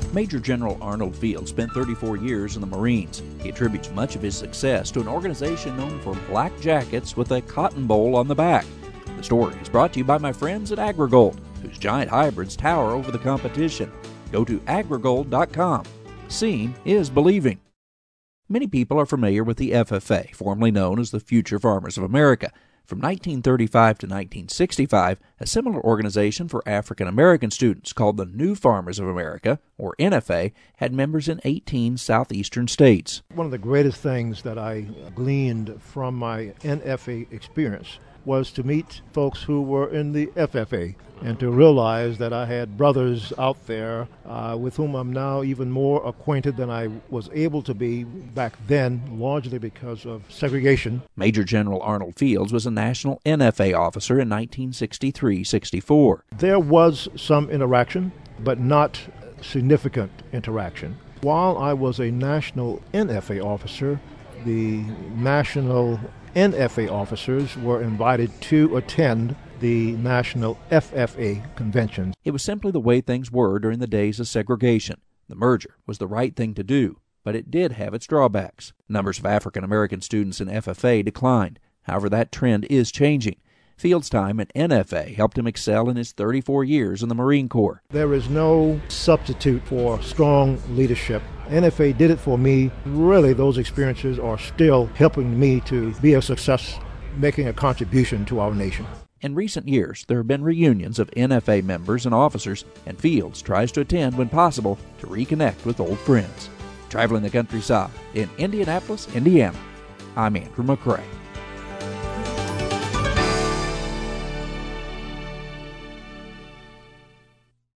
Major General Arnold Fields spent 34 years in the Marines. He attributes much of his success to an organization known for black jackets with a cotton bowl on the back. The story is brought to you by my friends at AgriGold, whose giant hybrids tower over the competition. Go to agrigold.com. Seeing is believing. Many people are familiar with the FFA, formerly known as the Future Farmers of America. From 1935 to 1965, a similar organization for African American students called the New Farmers of America, or NFA, had members in 18 southeastern states. One of the greatest things that I gleaned from my NFA experience was to meet folks who were in the FFA and to realize that I had brothers out there with whom I'm now even more acquainted than I was able to be back then, largely because of segregation. Major General Arnold Fields was a national NFA officer in 1963-64. There was some interaction, but not significant interaction. While I was a national NFA officer, the national NFA officers were invited to attend the national FFA conventions. It was simply the way things were during the days of segregation. The merger was the right thing to do, but it did have its drawbacks. Numbers of African American students in FFA declined. However, that trend is changing. Fields' time at NFA helped him excel in his 34 years in the Marine Corps. There is no substitute for strong leadership. NFA did it for me. Really, those experiences are still helping me to be a success, making a contribution to our nation. In recent years, there have been reunions of NFA members and officers, and Fields tries to attend when possible to reconnect with old friends. Traveling the countryside in Indianapolis, Indiana, I'm Andrew McCray.